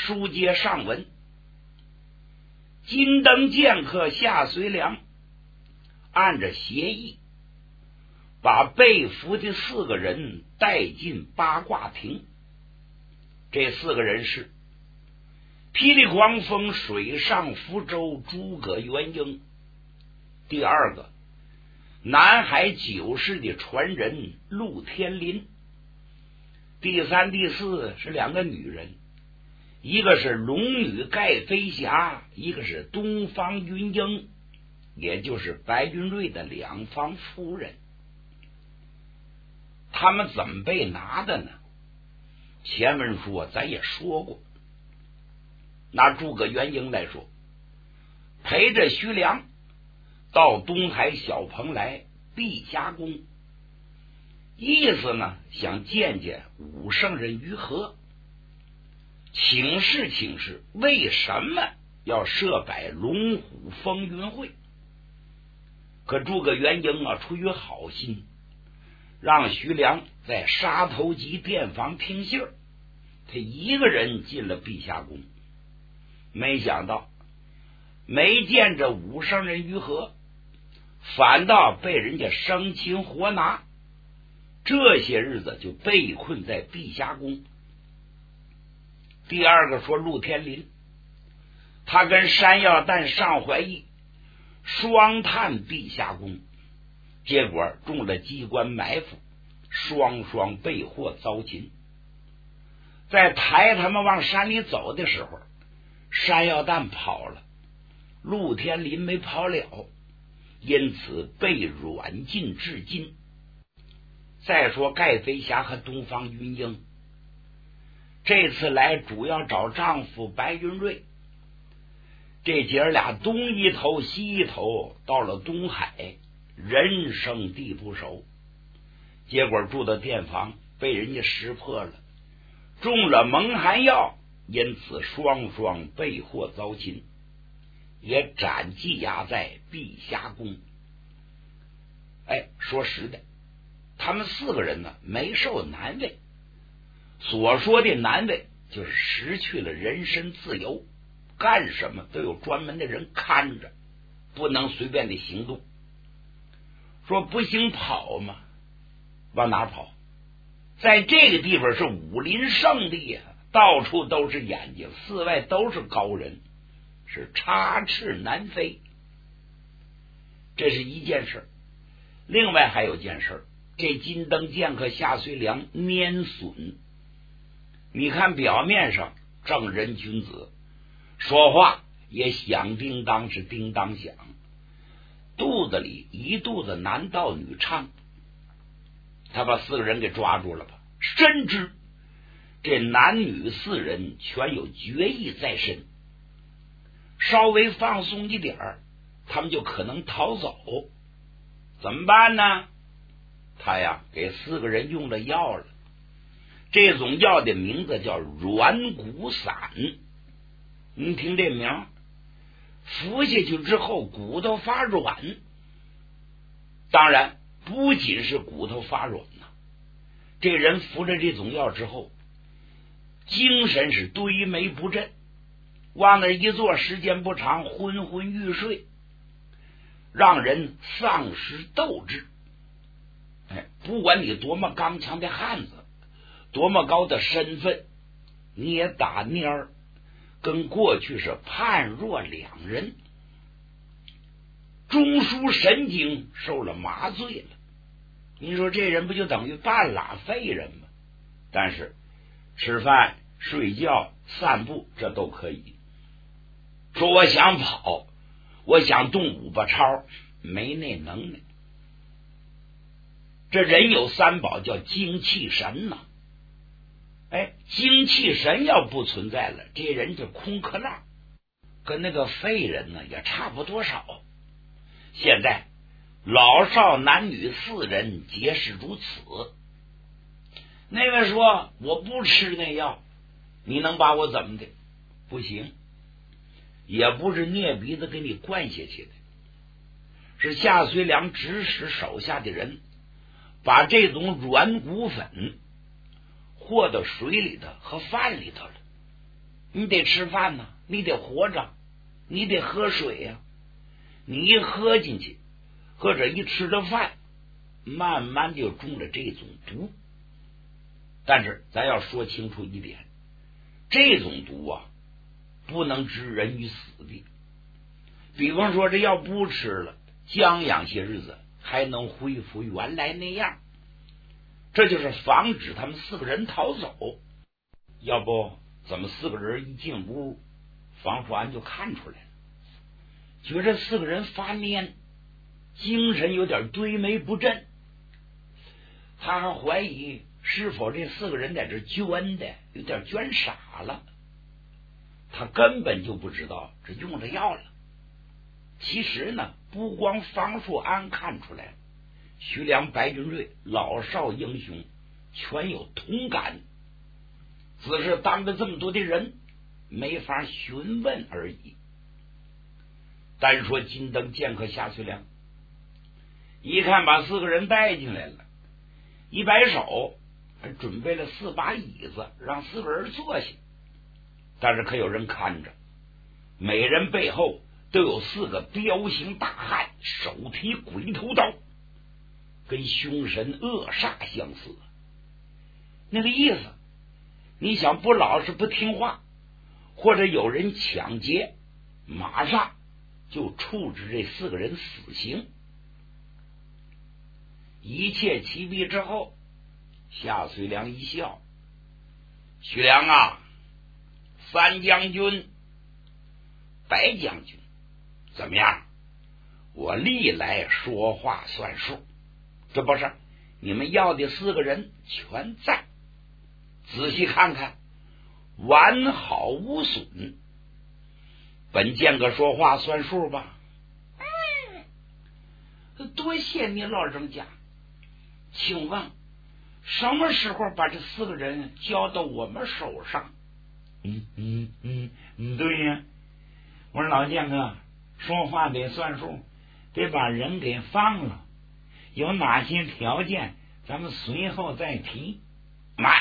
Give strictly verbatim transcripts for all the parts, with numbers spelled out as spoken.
书接上文，金灯剑客夏随良按着协议，把被俘的四个人带进八卦亭。这四个人是霹雳狂风水上福州诸葛元英，第二个南海九世的传人陆天林，第三第四是两个女人，一个是龙女盖飞霞，一个是东方云英，也就是白云瑞的两房夫人。他们怎么被拿的呢？前文说咱也说过，拿诸葛元英来说，陪着徐良到东海小蓬莱碧霞宫，意思呢想见见武圣人于和，请示请示为什么要设摆龙虎风云会。可诸葛元英啊出于好心，让徐良在沙头集店房听信儿，他一个人进了碧霞宫，没想到没见着武圣人于和，反倒被人家生擒活拿，这些日子就被困在碧霞宫。第二个说陆天林，他跟山药蛋上怀义双探碧霞宫，结果中了机关埋伏，双双被获遭擒。在抬他们往山里走的时候，山药蛋跑了，陆天林没跑了，因此被软禁至今。再说盖飞霞和东方云英，这次来主要找丈夫白云瑞，这姐儿俩东一头西一头，到了东海人生地不熟，结果住的店房被人家识破了，中了蒙汗药，因此双双被获遭擒，也斩羁押在碧霞宫。哎，说实在，他们四个人呢没受难为，所说的难为就是失去了人身自由，干什么都有专门的人看着，不能随便的行动。说不行跑嘛，往哪跑？在这个地方是武林圣地啊，到处都是眼睛，四外都是高人，是插翅难飞。这是一件事。另外还有件事，这金灯剑客夏随良拈损。你看表面上正人君子，说话也响叮当是叮当响，肚子里一肚子男盗女娼。他把四个人给抓住了吧，深知这男女四人全有决意在身，稍微放松一点儿，他们就可能逃走。怎么办呢？他呀给四个人用了药了，这种药的名字叫软骨散。你听这名，服下去之后骨头发软，当然不仅是骨头发软呐、啊，这人服了这种药之后，精神是堆眉不振，往那一坐时间不长，昏昏欲睡，让人丧失斗志。哎，不管你多么刚强的汉子，多么高的身份，你也打蔫儿，跟过去是判若两人。中枢神经受了麻醉了，你说这人不就等于半拉废人吗？但是吃饭、睡觉、散步这都可以。说我想跑，我想动五八超，没那能耐。这人有三宝，叫精气神呐、啊。哎，精气神要不存在了，这人就空壳浪，跟那个废人呢也差不多少。现在老少男女四人皆是如此。那位说我不吃那药，你能把我怎么的？不行，也不是捏鼻子给你灌下去的，是夏随良指使手下的人把这种软骨粉和到水里头和饭里头了。 你得吃饭呢，你得活着，你得喝水呀、啊。你一喝进去，或者一吃了饭，慢慢就中了这种毒。但是咱要说清楚一点，这种毒啊，不能置人于死地。比方说，这要不吃了，将养些日子还能恢复原来那样。这就是防止他们四个人逃走。要不怎么四个人一进屋，房叔安就看出来了，觉着四个人发蔫，精神有点堆眉不振。他还怀疑是否这四个人在这捐的有点捐傻了，他根本就不知道这用了药了。其实呢，不光房叔安看出来了，徐良、白云瑞老少英雄全有同感，只是当着这么多的人没法询问而已。单说金灯剑客夏翠良，一看把四个人带进来了，一摆手，准备了四把椅子让四个人坐下，但是可有人看着，每人背后都有四个彪形大汉，手提鬼头刀，跟凶神恶煞相似。那个意思，你想不老实不听话，或者有人抢劫，马上就处置这四个人死刑。一切齐毕之后，夏遂良一笑：“徐良啊，三将军、白将军，怎么样？我历来说话算数，这不是你们要的四个人全在，仔细看看，完好无损。本剑哥说话算数吧？嗯，多谢你老人家。请问什么时候把这四个人交到我们手上？嗯嗯嗯嗯，对呀，我说老剑哥，说话得算数，得把人给放了。有哪些条件，咱们随后再提。慢，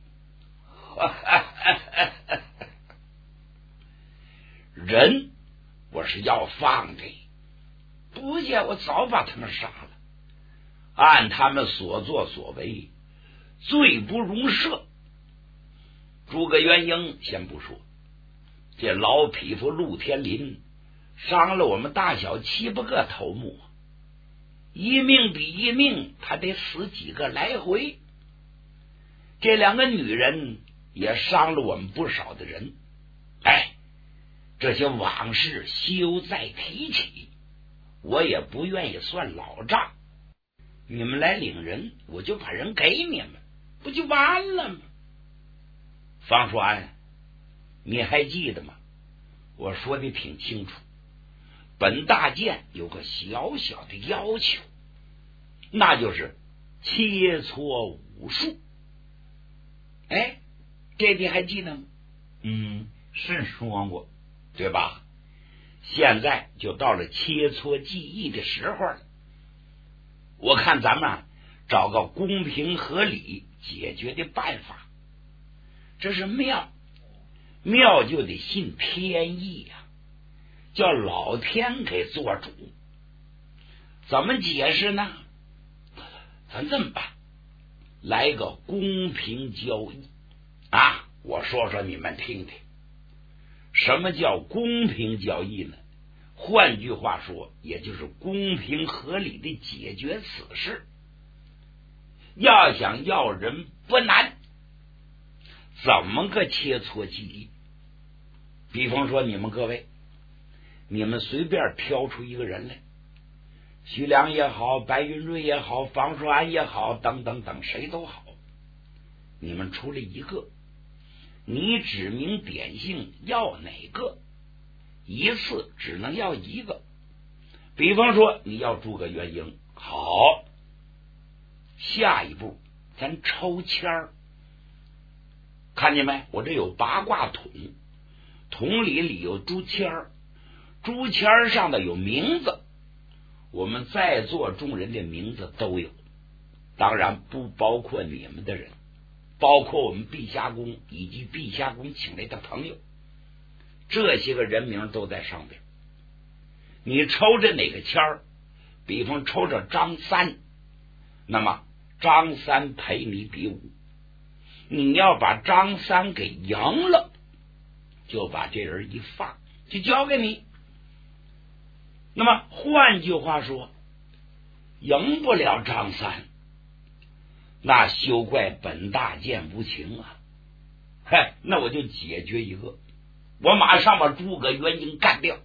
人我是要放的，不见我早把他们杀了。按他们所作所为，罪不容赦。诸葛元英先不说，这老匹夫陆天林伤了我们大小七八个头目，一命比一命，他得死几个来回。这两个女人也伤了我们不少的人，哎，这些往事休再提起，我也不愿意算老账。你们来领人，我就把人给你们，不就完了吗？方叔安，你还记得吗？我说的挺清楚，本大剑有个小小的要求，那就是切磋武术。哎，这你还记得吗？嗯，是说过，对吧？现在就到了切磋技艺的时候了。我看咱们找个公平合理解决的办法。这是妙，妙就得信天意呀、啊，叫老天给做主。怎么解释呢？咱这么办，来个公平交易啊！我说说你们听听，什么叫公平交易呢？换句话说，也就是公平合理的解决此事。要想要人不难，怎么个切磋技艺？比方说，你们各位，你们随便挑出一个人来，徐良也好，白云瑞也好，房叔安也好，等等等，谁都好，你们出了一个，你指名点姓要哪个，一次只能要一个。比方说你要诸葛元英，好，下一步咱抽签儿，看见没？我这有八卦筒，桶里里有竹签儿，竹签儿上的有名字，我们在座众人的名字都有，当然不包括你们的人，包括我们碧霞宫以及碧霞宫请来的朋友， 这些个人名都在上边。你抽着哪个签儿，比方抽着张三，那么张三陪你比武，你要把张三给赢了，就把这人一放，就交给你。那么换句话说，赢不了张三，那休怪本大剑无情啊！嗨，那我就解决一个，我马上把诸葛元英干掉。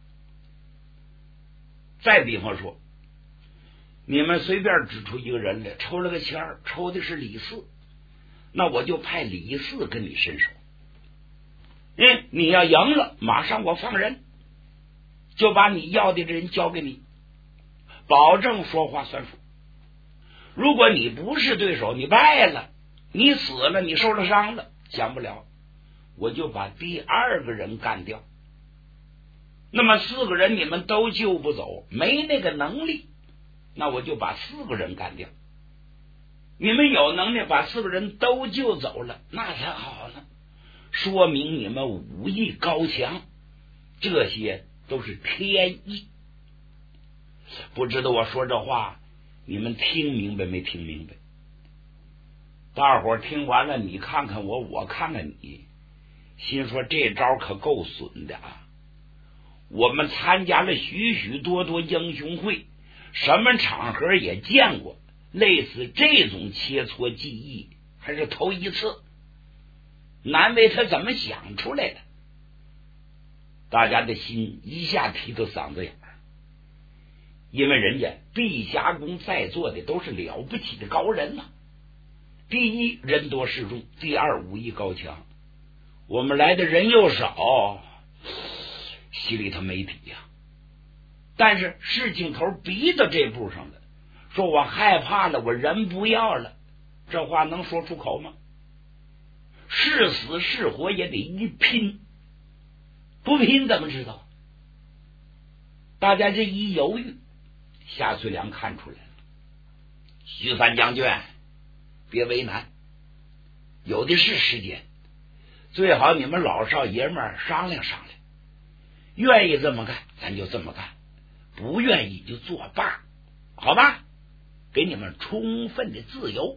再比方说，你们随便指出一个人来，抽了个签儿，抽的是李四，那我就派李四跟你伸手。嗯，你要赢了，马上我放人，就把你要的这人交给你，保证说话算数。如果你不是对手，你败了，你死了，你受了伤了，讲不了，我就把第二个人干掉。那么四个人你们都救不走，没那个能力，那我就把四个人干掉。你们有能力把四个人都救走了，那才好呢，说明你们武艺高强，这些都是天意。不知道我说这话你们听明白没听明白？大伙儿听完了，你看看我，我看看你，心说这招可够损的啊！我们参加了许许多多英雄会，什么场合也见过，类似这种切磋技艺还是头一次，难为他怎么想出来的。大家的心一下提到嗓子眼儿，因为人家碧霞宫在座的都是了不起的高人呐、啊。第一，人多势众；第二，武艺高强。我们来的人又少，心里头没底呀、啊。但是事情头逼到这步上了，说我害怕了，我人不要了，这话能说出口吗？是死是活也得一拼，不拼怎么知道？大家这一犹豫，夏遂良看出来了，徐范将军别为难，有的是时间，最好你们老少爷们儿商量商量，愿意这么干咱就这么干，不愿意就作罢，好吧？给你们充分的自由。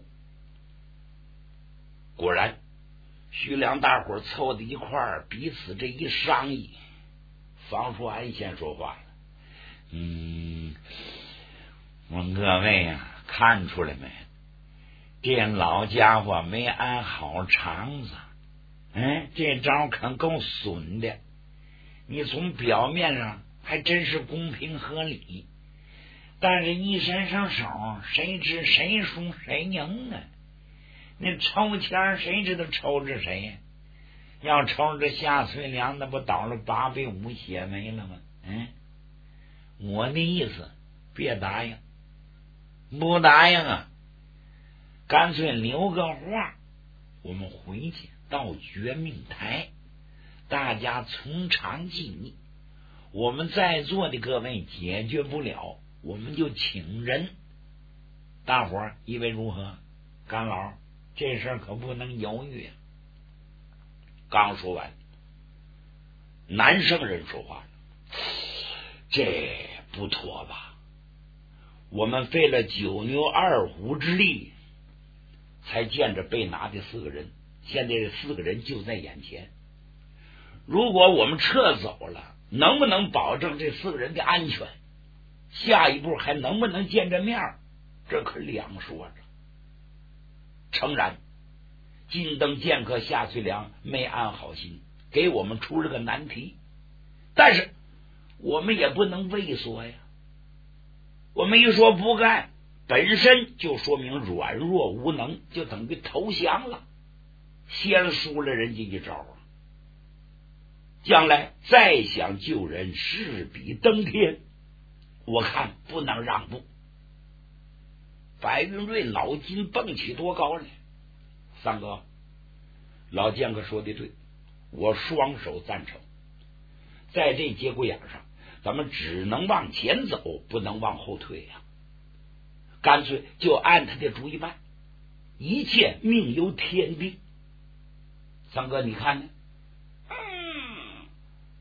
果然徐良大伙凑在一块儿，彼此这一商议，房叔安先说话了，嗯，问各位啊，看出来没？这老家伙没安好肠子，哎，这招可够损的。你从表面上还真是公平合理，但是一伸上手，谁知谁输谁赢啊？那抽签谁知道抽着谁呀？要抽着夏遂良，那不倒了八倍五血没了吗？嗯，我的意思，别答应，不答应啊，干脆留个话，我们回去到绝命台，大家从长计议。我们在座的各位解决不了，我们就请人。大伙儿以为如何？干老，这事儿可不能犹豫啊！刚说完，南圣人说话了：“这不妥吧？我们费了九牛二虎之力，才见着被拿的四个人，现在这四个人就在眼前。如果我们撤走了，能不能保证这四个人的安全？下一步还能不能见着面？这可两说着。诚然，金灯剑客夏遂良没安好心，给我们出了个难题，但是我们也不能畏缩呀。我们一说不干，本身就说明软弱无能，就等于投降了，先输了人家一招啊！将来再想救人，势比登天，我看不能让步。白云瑞脑筋蹦起多高来，三哥，老剑客说的对，我双手赞成。在这节骨眼上，咱们只能往前走，不能往后退呀、啊。干脆就按他的主意办，一切命由天定。三哥，你看呢？ 嗯，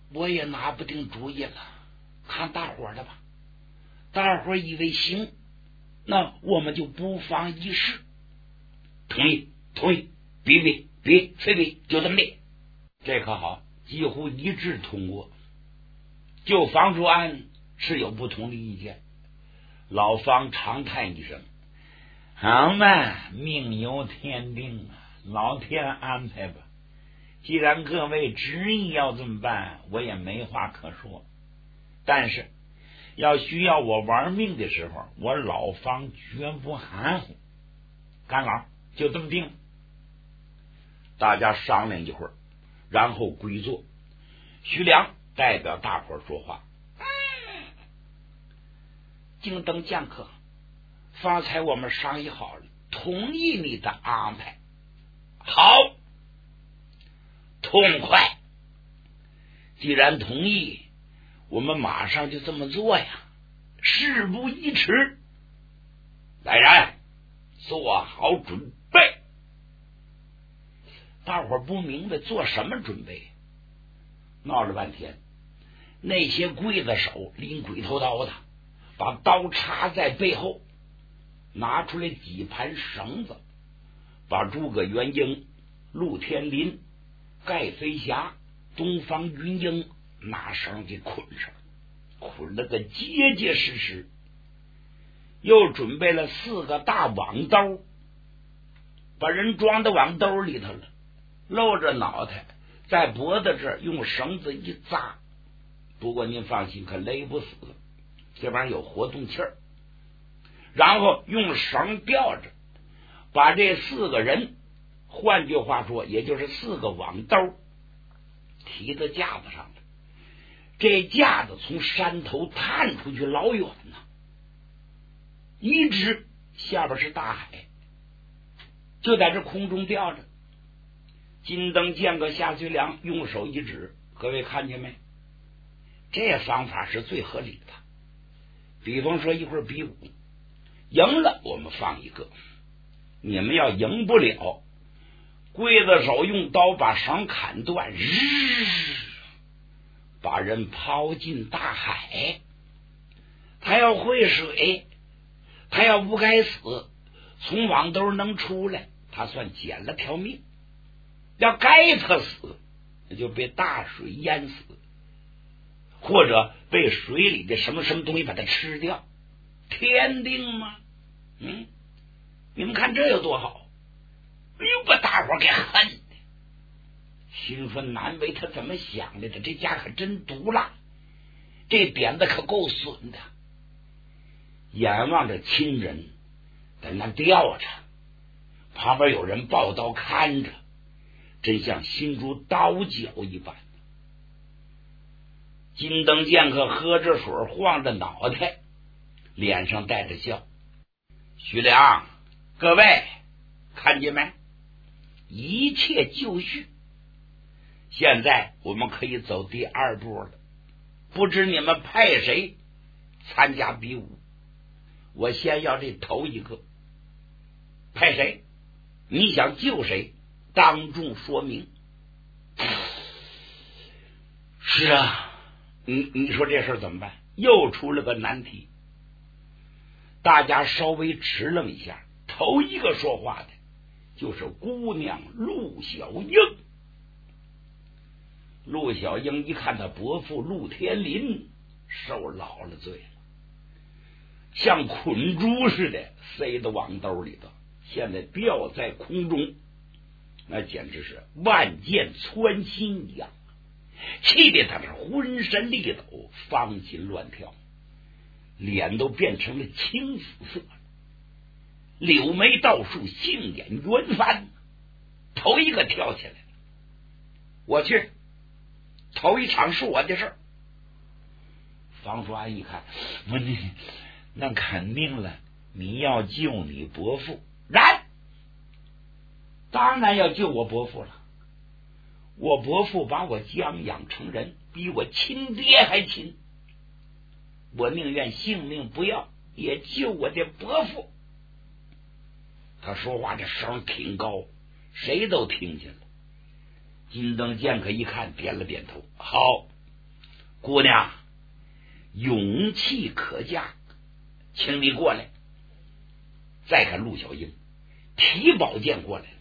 我也拿不定主意了，看大伙的吧。大伙以为行，那我们就不妨一试。同意，同意，比比比，非比，就这么的。这可好，几乎一致通过。就房主案是有不同的意见。老方长叹一声：“好嘛，命由天定啊，老天安排吧。既然各位执意要这么办，我也没话可说。但是要需要我玩命的时候，我老方绝不含糊。干老就这么定了。”大家商量一会儿，然后归坐。徐良代表大伙说话：“京灯剑客，方才我们商议好了，同意你的安排。好，痛快！既然同意，我们马上就这么做呀，事不宜迟。来人，做好准备。”大伙不明白做什么准备，闹了半天，那些刽子手拎鬼头刀的，把刀插在背后，拿出来几盘绳子，把诸葛元英、陆天林、盖飞侠、东方云英拿绳给捆上，捆了个结结实实。又准备了四个大网兜，把人装到网兜里头了，露着脑袋，在脖子这儿用绳子一扎。不过您放心，可勒不死，这玩意儿有活动气儿。然后用绳吊着，把这四个人，换句话说，也就是四个网兜，提到架子上了。这架子从山头探出去老远呢，一直下边是大海，就在这空中吊着。金灯见个夏随良用手一指：“各位看见没？这方法是最合理的。比方说一会儿比武，赢了我们放一个，你们要赢不了，刽子手用刀把绳砍断，日把人抛进大海。他要会水，他要不该死，从网兜能出来，他算捡了条命。要该他死，那就被大水淹死，或者被水里的什么什么东西把它吃掉。天定吗？嗯，你们看这有多好！哎呦，把大伙给恨的，心说难为他怎么想的，他这家可真毒辣，这点子可够损的。眼望着亲人在那吊着，旁边有人抱刀看着，真像心如刀绞一般。金灯剑客喝着水，晃着脑袋，脸上带着笑：“徐良，各位看见没？一切就绪。现在我们可以走第二步了。不知你们派谁参加比武？我先要这头一个，派谁？你想救谁？当众说明。”是啊，你你说这事怎么办？又出了个难题。大家稍微迟愣一下，头一个说话的就是姑娘陆小英。陆小英一看他伯父陆天林受老了罪了，像捆猪似的塞到网兜里头，现在吊在空中，那简直是万箭穿心一样，气得他是浑身力抖，芳心乱跳，脸都变成了青紫色，柳眉倒竖，杏眼圆翻，头一个跳起来了。我去，头一场是我的事儿。方叔安一看，我那那肯定了，你要救你伯父。然，当然要救我伯父了。我伯父把我将养成人，比我亲爹还亲，我宁愿性命不要，也救我的伯父。他说话这声挺高，谁都听见了。金灯剑客一看，点了点头：“好， 姑娘，勇气可嘉，请你过来。再看陆小英提宝剑过来了。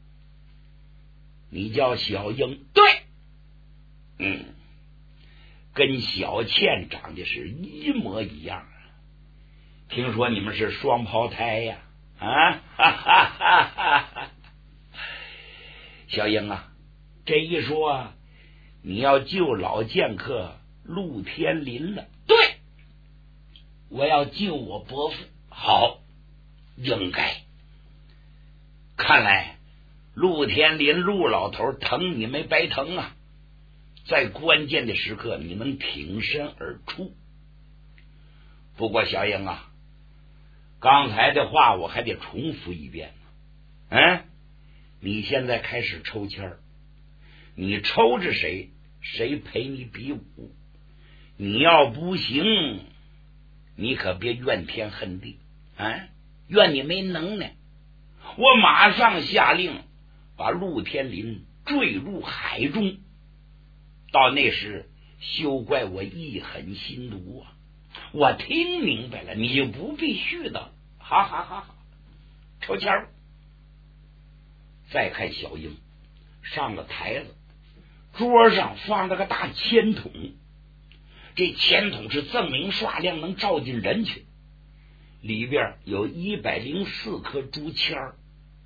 你叫小英？对，嗯，跟小倩长得是一模一样。听说你们是双胞胎呀？啊，哈哈哈哈哈！小英啊，这一说你要救老剑客陆天林了。对，我要救我伯父。好，应该。看来陆天林陆老头疼你没白疼啊，在关键的时刻你能挺身而出。不过小英啊，刚才的话我还得重复一遍呢。嗯，你现在开始抽签儿，你抽着谁，谁陪你比武。你要不行，你可别怨天恨地，啊，怨你没能耐。我马上下令把陆天林坠入海中，到那时休怪我一狠心毒啊！我听明白了，你就不必絮叨。好好好好，抽签儿。再看小英上了台子，桌上放了个大铅筒，这铅筒是锃明刷亮，能照进人去，里边有一百零四颗竹签儿，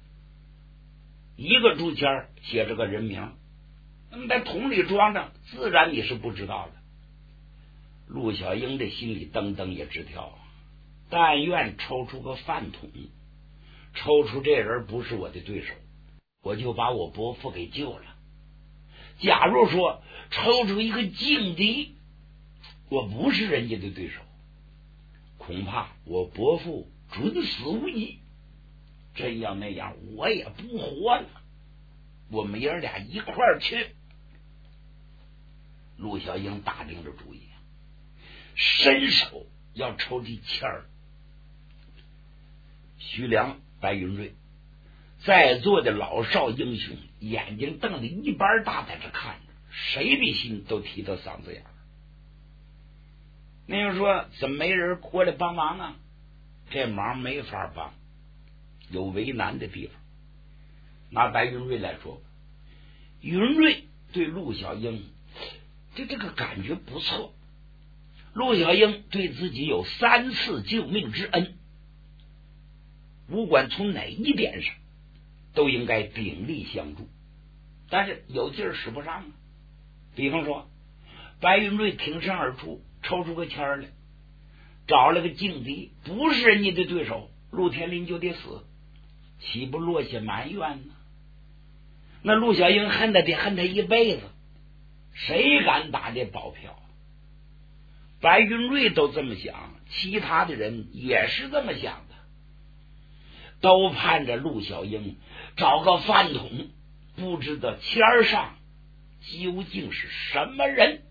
一个竹签儿写着个人名，那么在桶里装着，自然你是不知道的。陆小英的心里噔噔也直跳，但愿抽出个饭桶，抽出这人不是我的对手，我就把我伯父给救了。假如说抽出一个劲敌，我不是人家的对手，恐怕我伯父准死无疑。真要那样，我也不活了。我们爷俩一块儿去。陆小英打定着主意，伸手要抽这签儿。徐良、白云瑞在座的老少英雄眼睛瞪得一般大，在这看着，谁的心都提到嗓子眼儿。那人说怎么没人过来帮忙啊？这忙没法帮，有为难的地方。拿白云瑞来说，云瑞对陆小英这这个感觉不错，陆小英对自己有三次救命之恩，不管从哪一点上都应该鼎力相助，但是有劲儿使不上啊。比方说白云瑞挺身而出，抽出个签儿来，找了个劲敌，不是人家的对手，陆天林就得死，岂不落下埋怨呢？那陆小英恨他得恨他一辈子，谁敢打这保票？白云瑞都这么想，其他的人也是这么想的，都盼着陆小英找个饭桶，不知道签儿上究竟是什么人。